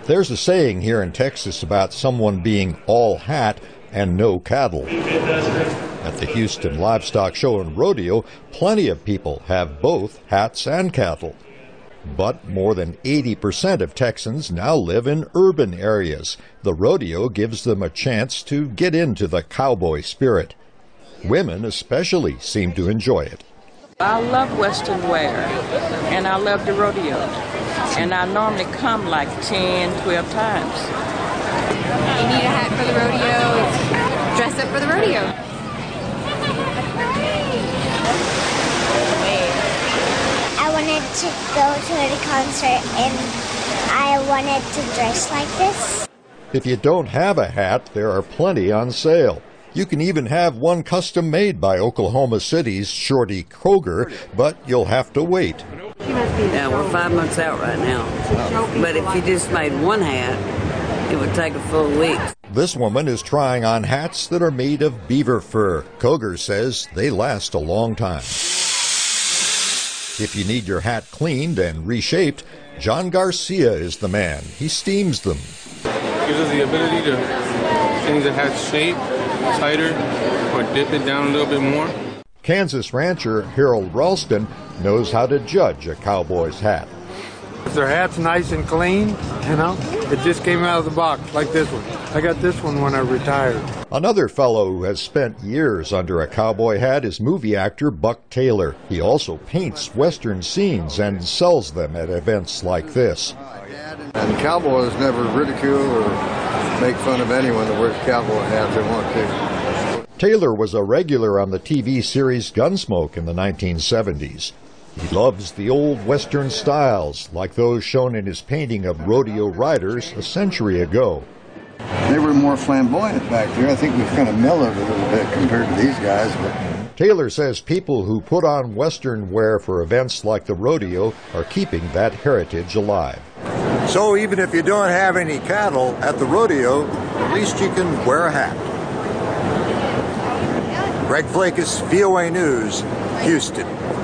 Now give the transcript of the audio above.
There's a saying here in Texas about someone being all hat and no cattle. At the Houston Livestock Show and Rodeo, plenty of people have both hats and cattle. But more than 80% of Texans now live in urban areas. The rodeo gives them a chance to get into the cowboy spirit. Women especially seem to enjoy it. I love Western wear, and I love the rodeo. And I normally come like 10, 12 times. You need a hat for the rodeo, dress up for the rodeo. I wanted to go to a concert and I wanted to dress like this. If you don't have a hat, there are plenty on sale. You can even have one custom made by Oklahoma City's Shorty Kroger, but you'll have to wait. Yeah, we're 5 months out right now. But if you just made one hat, it would take a full week. This woman is trying on hats that are made of beaver fur. Kroger says they last a long time. If you need your hat cleaned and reshaped, John Garcia is the man. He steams them. Gives us the ability to change the hat's shape, tighter, or dip it down a little bit more. Kansas rancher Harold Ralston knows how to judge a cowboy's hat. If their hat's nice and clean, it just came out of the box like this one. I got this one when I retired. Another fellow who has spent years under a cowboy hat is movie actor Buck Taylor. He also paints Western scenes and sells them at events like this. And cowboys never ridicule or make fun of anyone that wears cowboy hats they want to. Taylor was a regular on the TV series Gunsmoke in the 1970s. He loves the old Western styles, like those shown in his painting of rodeo riders a century ago. They were more flamboyant back there. I think we've kind of mellowed a little bit compared to these guys. But Taylor says people who put on Western wear for events like the rodeo are keeping that heritage alive. So even if you don't have any cattle at the rodeo, at least you can wear a hat. Greg Flakus, VOA News, Houston.